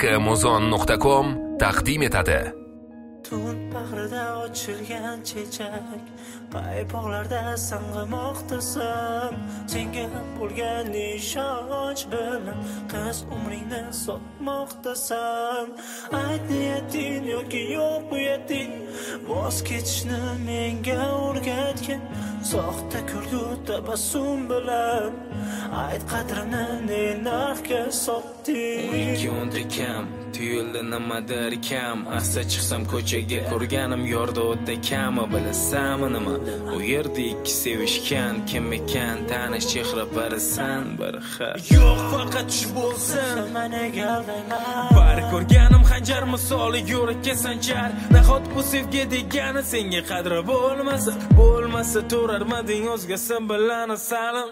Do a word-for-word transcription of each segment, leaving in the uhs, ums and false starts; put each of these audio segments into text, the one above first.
muzon nuqta com taqdim etadi. Tun bag'rida ochilgan chechak, paypoqlarda sang'imoqdasan. Senga bo'lgan ishonch bilan qiz umringni sotmoqdasan. Ayt niyating yoki yo'q bu yeting, voz kechishni menga o'rgatgan soxta kulgu tabassum bilan. Ayt qadrini ne narxga sotding? Ikki o'nta kam, tuyuldi nimadir kam. Asa chiqsam ko'chaga ko'rganim yorda o'tda kami. Bilasanmi nima? U yerda ikki sevishgan kim ekan? Tanish chehra birisan bir xil. Yo'q faqat shu bo'lsin. Mana galdayman. Bar ko'rganim xanjar misoli yo'rakka sanchar. Nahot bu sevgi degani senga qadri bo'lmasa, bo'lmasa to'rarmading o'zgasi bilan salim.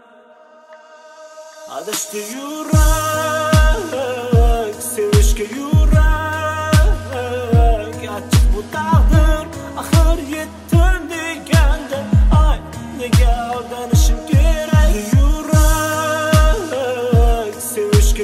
Adashdi yurak, sevishga yurak, achchiq bu taqdir, axir yetdim deganda, ay nega aldanishim kerak? Yurak, sevishga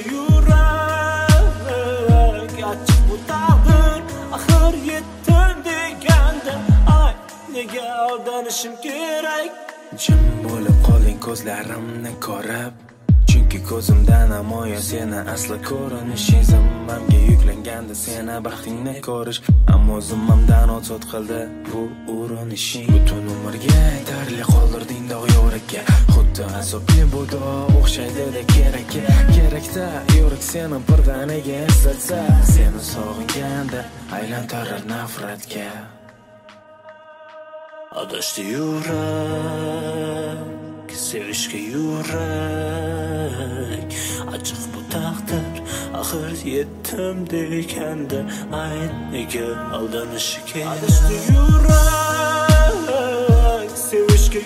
yurak, achchiq bu taqdir, axir yetdim deganda, ay nega aldanishim kerak? Jim bo'lib qoling ko'zlarimni ko'rib, chunki ko'zimdan namoyon seni asli ko'rinishing. Zimmamga yuklanganda seni baxtingni ko'rish, ammo zimmamdan ozod qildi bu urinishing. Butun umrga yetarli qoldirding dog' yo'rakka, xuddi azobli bu dog' o'xshaydi kerakka. Kerakda yurak seni birdaniga eslatsa, seni sog'inganda aylantirar nafratga. Adashdi yurak, sevishga yurak, achchiq bu taqdir, axir yetdim deganda, ay nega aldanishi kerak? Adashdi yurak, sevishga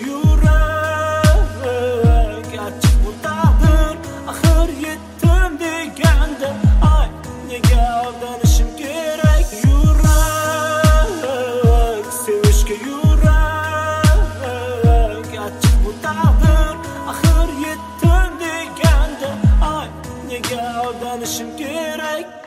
yurak, achchiq bu taqdir, axir yetdim deganda, ay nega aldanishim kerak? Yurak, sevishga yurak, achchiq bu taqdir, axir yetdim deganda, ay nega aldanishim kerak?